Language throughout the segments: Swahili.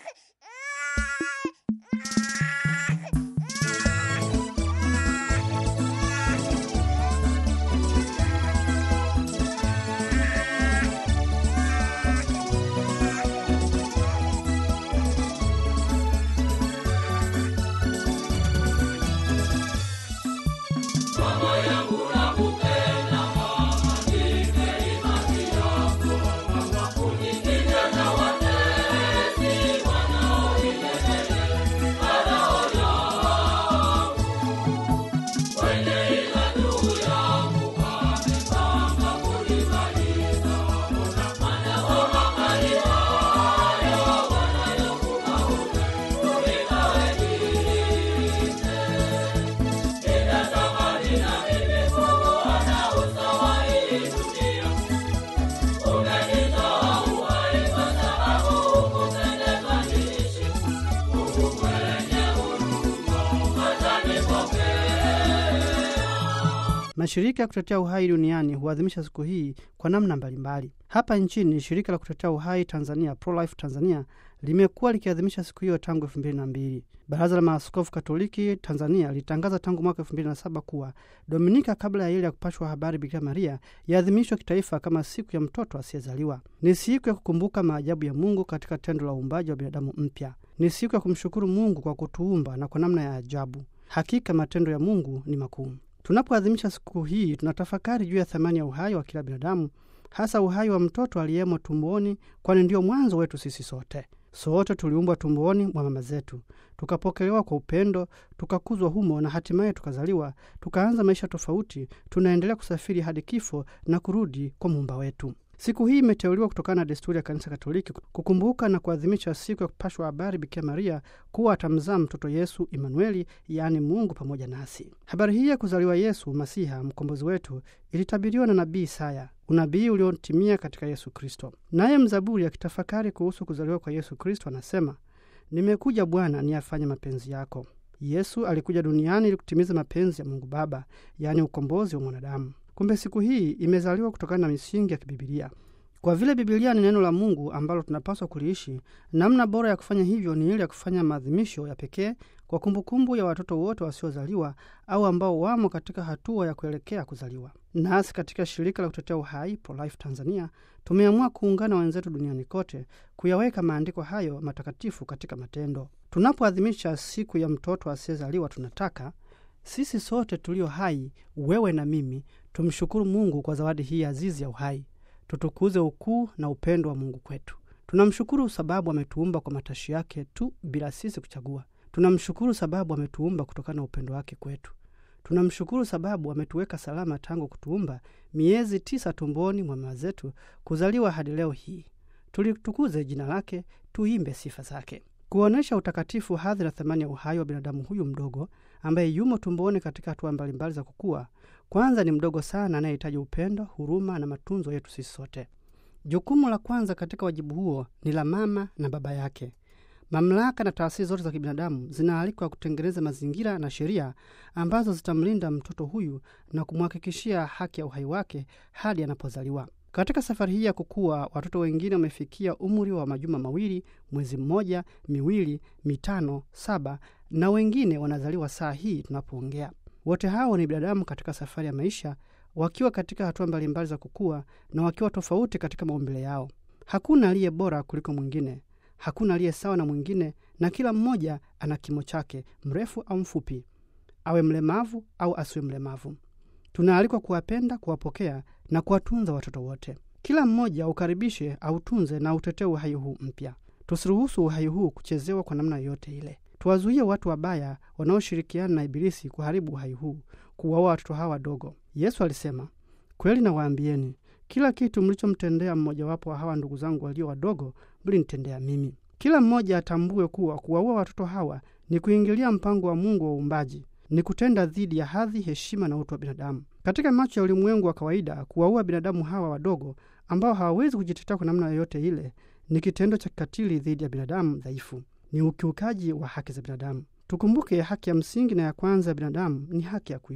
Mashirika ya kutetea uhai duniani huadhimisha siku hii kwa namna mbalimbali. Hapa nchini, shirika la kutetea uhai Tanzania, Pro-Life Tanzania, limekuwa likiadhimisha siku hiyo tangu 2002. Baraza la Maaskofu Katoliki Tanzania litangaza tangu mwaka 2007 kuwa Dominika kabla ya ile ya kupashwa habari Bikira Maria yaadhimishwa kitaifa kama siku ya mtoto asiyezaliwa. Ni siku ya kukumbuka maajabu ya Mungu katika tendo la uumbaji wa binadamu mpya. Ni siku ya kumshukuru Mungu kwa kutuumba na kwa namna ya ajabu. Hakika matendo ya Mungu ni makuu. Tunapoadhimisha siku hii, tunatafakari juu ya thamani ya uhai wa kila binadamu, hasa uhai wa mtoto aliyemo tumboni, kwani ndio mwanzo wetu sisi sote. Sote tuliumbwa tumboni mwa mama zetu, tukapokelewa kwa upendo, tukakuzwa humo na hatimaye tukazaliwa, tukaanza maisha tofauti, tunaendelea kusafiri hadi kifo na kurudi kwa Muumba wetu. Siku hii imeteuliwa kutokana na desturi ya Kanisa Katoliki kukumbuka na kuadhimisha siku ya kupashwa habari Bikira Maria kuwa atamzaa mtoto Yesu Emanueli, yaani Mungu pamoja nasi. Habari hii ya kuzaliwa Yesu Masiha mkombozi wetu ilitabiriwa na nabii Isaya, unabii uliotimia katika Yesu Kristo. Naye mzaburi akitafakari kuhusu kuzaliwa kwa Yesu Kristo anasema, nimekuja Bwana niyafanye mapenzi yako. Yesu alikuja duniani ili kutimiza mapenzi ya Mungu Baba, yaani ukombozi wa mwanadamu. Kumbe siku hii imezaliwa kutokana na misingi ya kibibilia. Kwa vile Biblia ni neno la Mungu ambalo tunapaswa kuliishi, namna bora ya kufanya hivyo ni ile ya kufanya maadhimisho ya pekee kwa kumbukumbu ya watoto wote wasiozaliwa au ambao wamo katika hatua ya kuelekea kuzaliwa. Nasi katika shirika la kutetea uhai Pro-Life Tanzania tumeamua kuungana wenzetu duniani kote kuyaweka maandiko hayo matakatifu katika matendo. Tunapoadhimisha siku ya mtoto asiyezaliwa, tunataka sisi sote tulio hai, wewe na mimi, tumshukuru Mungu kwa zawadi hii azizi ya uhai. Tutukuze ukuu na upendo wa Mungu kwetu. Tunamshukuru sababu ametuumba kwa matashi yake tu bila sisi kuchagua. Tunamshukuru sababu ametuumba kutokana na upendo wake kwetu. Tunamshukuru sababu ametuweka salama tangu kutuumba miezi 9 tumboni mwa mama zetu kuzaliwa hadi leo hii. Tulitukuze jina lake, tuimbe sifa zake. Kuonesha utakatifu, hadhi na thamani ya uhai wa binadamu huyu mdogo ambaye yumo tumboni katika hatua mbalimbali za kukua. Kwanza ni mdogo sana anayehitaji upendo, huruma na matunzo yetu sisi sote. Jukumu la kwanza katika wajibu huo ni la mama na baba yake. Mamlaka na taasisi zote za kibinadamu zinaalikwa kutengeneza mazingira na sheria ambazo zitamlinda mtoto huyu na kumhakikishia haki ya uhai wake hadi anapozaliwa. Katika safari hii ya kukua, watoto wengine wamefikia umri wa majuma 2, mwezi 1, 2, 5, 7 na wengine wanazaliwa saa hii tunapoongea. Wote hao ni binadamu katika safari ya maisha, wakiwa katika hatua mbalimbali za kukua na wakiwa tofauti katika maumbile yao. Hakuna aliye bora kuliko mwingine, hakuna aliye sawa na mwingine, na kila mmoja ana kimo chake, mrefu au mfupi, awe mlemavu au asiwe mlemavu. Tunaalikwa kuwapenda, kuwapokea na kuwatunza watoto wote. Kila mmoja ukaribishe, autunze na utetee uhai huu mpya. Tusiruhusu uhai huu kuchezewa kwa namna yote ile. Tuwazuie watu wabaya wanaoshirikiana na ibilisi kuharibu uhai huu, kuwaua watoto hawa wadogo. Yesu alisema, kweli nawaambieni, kila kitu mlichomtendea mmojawapo wa hawa ndugu zangu walio wadogo, mlinitendea mimi. Kila mmoja atambue kuwa kuwaua watoto hawa ni kuingilia mpango wa Mungu wa uumbaji, ni kutenda dhidi ya hadhi, heshima na utu wa binadamu. Katika macho ya ulimwengu wa kawaida, kuwaua binadamu hawa wadogo ambao hawawezi kujitetea kwa namna yoyote ile ni kitendo cha kikatili dhidi ya binadamu dhaifu, ni ukiukaji wa haki za binadamu. Tukumbuke haki ya msingi na ya kwanza ya binadamu ni haki ya kuishi.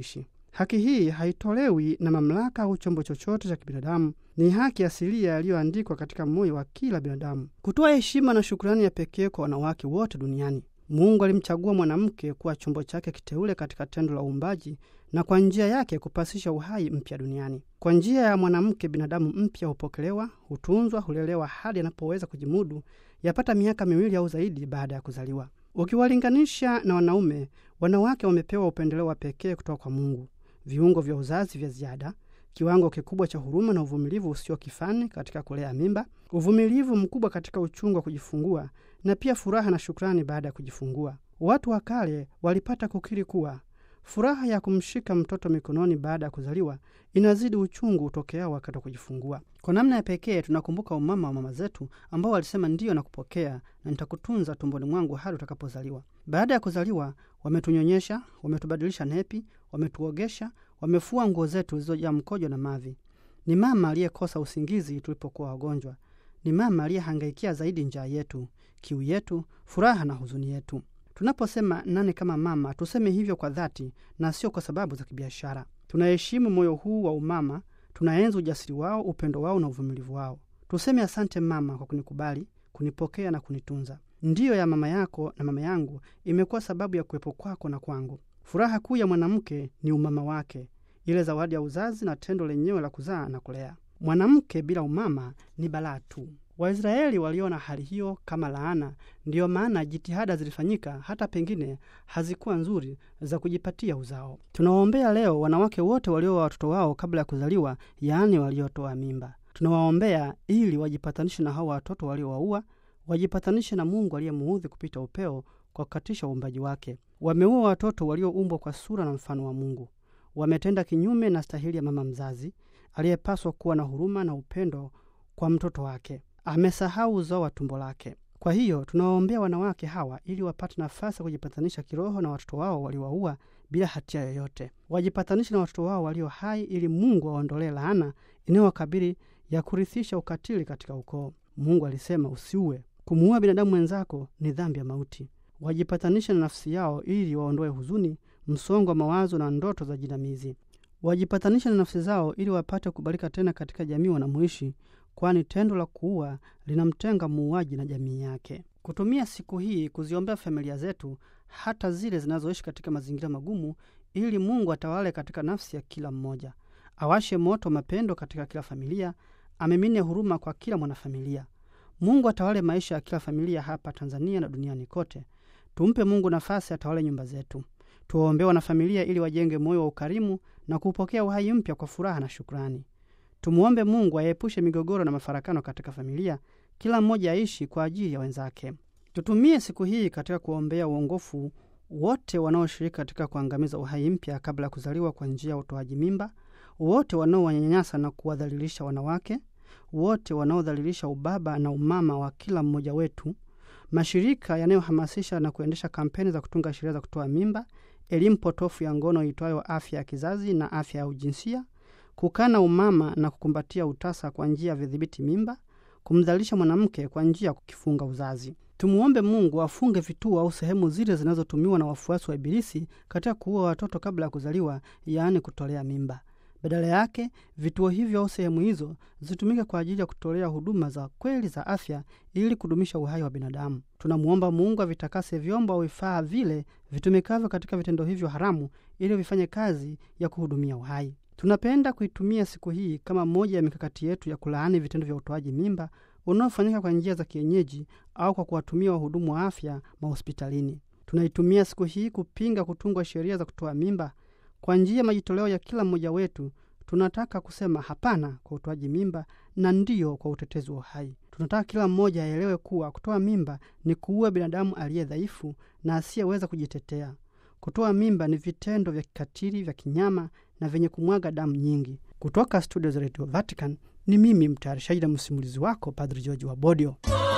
Haki hii haitolewi na mamlaka au chombo chochote cha kibinadamu. Ni haki asilia iliyoandikwa katika moyo wa kila binadamu. Kutoa heshima na shukrani ya pekee kwa wanawake wote duniani. Mungu alimchagua mwanamke kuwa chombo chake kiteule katika tendo la uumbaji na kwa njia yake kupasisha uhai mpya duniani. Kwa njia ya mwanamke binadamu mpya hupokelewa, hutunzwa, hulelewa hadi anapoweza kujimudu, yapata miaka 2 au zaidi baada ya kuzaliwa. Ukiwalinganisha na wanaume, wanawake wamepewa upendeleo wa pekee kutoka kwa Mungu. Viungo vya uzazi vya ziada, kiwango kikubwa cha huruma na uvumilivu usio kifani katika kulea mimba, uvumilivu mkubwa katika uchungu wa kujifungua, na pia furaha na shukrani baada ya kujifungua. Watu wa kale walipata kukiri kuwa furaha ya kumshika mtoto mikononi baada ya kuzaliwa inazidi uchungu utokeao wakati wa kujifungua. Kwa namna ya pekee tunakumbuka umama wa mama zetu ambao walisema ndio na kupokea na nitakutunza tumboni mwangu hadi utakapozaliwa. Baada ya kuzaliwa wametunyonyesha, wametubadilisha nepi, wametuogesha, wamefua nguo zetu zilizojaa mkojo na mavi. Ni mama aliyekosa usingizi tulipokuwa wagonjwa. Ni mama aliyehangaikia zaidi njaa yetu, kiu yetu, furaha na huzuni yetu. Tunaposema nani kama mama, tuseme hivyo kwa dhati na sio kwa sababu za kibiashara. Tunaheshimu moyo huu wa umama, tunaenzi ujasiri wao, upendo wao na uvumilivu wao. Tuseme asante mama kwa kunikubali, kunipokea na kunitunza. Ndiyo ya mama yako na mama yangu imekuwa sababu ya kuwepo kwako na kwangu. Furaha kuu ya mwanamke ni umama wake, ile zawadi ya uzazi na tendo lenyewe la kuzaa na kulea. Mwanamke bila umama ni balaa tu. Waisraeli waliona hali hiyo kama laana, ndiyo maana jitihada zilifanyika hata pengine hazikuwa nzuri za kujipatia uzao. Tunawaombea leo wanawake wote walioa watoto wao kabla ya kuzaliwa, yaani waliotoa mimba. Tunawaombea ili wajipatanishe na hao watoto waliowaua, wajipatanishe na Mungu aliyemuudhi kupita upeo kwa kukatisha uumbaji wake. Wameua watoto walioumbwa kwa sura na mfano wa Mungu. Wametenda kinyume na stahili ya mama mzazi aliyepaswa kuwa na huruma na upendo kwa mtoto wake. Amesahau uzao wa tumbo lake. Kwa hiyo tunawaombea wanawake hawa ili wapate nafasi ya kujipatanisha kiroho na watoto wao waliowaua bila hatia yoyote. Wajipatanishe na watoto wao walio hai ili Mungu aondolee laana inayowakabili ya kurithisha ukatili katika ukoo. Mungu alisema usiue. Kumuua binadamu mwenzako ni dhambi ya mauti. Wajipatanishe na nafsi yao ili waondoe huzuni, msongo wa mawazo na ndoto za jinamizi. Wajipatanishe na nafsi zao ili wapate kubalika tena katika jamii wanamoishi, kwani tendo la kuua linamtenga muuaji na jamii yake. Kutumia siku hii kuziombea familia zetu, hata zile zinazoishi katika mazingira magumu, ili Mungu atawale katika nafsi ya kila mmoja. Awashe moto mapendo katika kila familia, amimine huruma kwa kila mwanafamilia. Mungu atawale maisha ya kila familia hapa Tanzania na duniani kote. Tumpe Mungu nafasi atawale nyumba zetu. Tuwaombee wanafamilia ili wajenge moyo wa ukarimu na kupokea uhai mpya kwa furaha na shukrani. Tumuombe Mungu aepushe migogoro na mafarakano katika familia, kila mmoja aishi kwa ajili ya wenzake. Tutumie siku hii katika kuombea uongofu wote wanaoshiriki katika kuangamiza uhai mpya kabla ya kuzaliwa kwa njia ya utoaji mimba, wote wanaowanyanyasa na kuwadhalilisha wanawake, wote wanaodhalilisha ubaba na umama wa kila mmoja wetu, mashirika yanayohamasisha na kuendesha kampeni za kutunga sheria za kutoa mimba, elimu potofu ya ngono itwayo afya ya kizazi na afya ya ujinsia, kukana umama na kukumbatia utasa kwa njia ya vidhibiti mimba, kumdhalilisha mwanamke kwa njia ya kukifunga uzazi. Tumuombe Mungu afunge vituo au sehemu zile zinazotumiwa na wafuasi wa Ibilisi katika kuua watoto kabla ya kuzaliwa, yaani kutolea mimba. Badala yake, vituo hivyo au sehemu hizo zitumike kwa ajili ya kutolea huduma za kweli za afya ili kudumisha uhai wa binadamu. Tunamuomba Mungu avitakase vyombo au vifaa vile vitumikavyo katika vitendo hivyo haramu ili vifanye kazi ya kuhudumia uhai. Tunapenda kuitumia siku hii kama moja ya mikakati yetu ya kulaani vitendo vya utoaji mimba unaofanyika kwa njia za kienyeji au kwa kuwatumia wahudumu wa afya mahospitalini. Tunaitumia siku hii kupinga kutungwa sheria za kutoa mimba. Kwa njia ya majitoleo ya kila mmoja wetu, tunataka kusema hapana kwa utoaji mimba na ndio kwa utetezi wa uhai. Tunataka kila mmoja aelewe kuwa kutoa mimba ni kuua binadamu aliye dhaifu na asiyeweza kujitetea. Kutoa mimba ni vitendo vya kikatili, vya kinyama na vyenye kumwaga damu nyingi. Kutoka studio za Radio Vatican, ni mimi mtayarishaji na msimulizi wako Padre George Wabodio.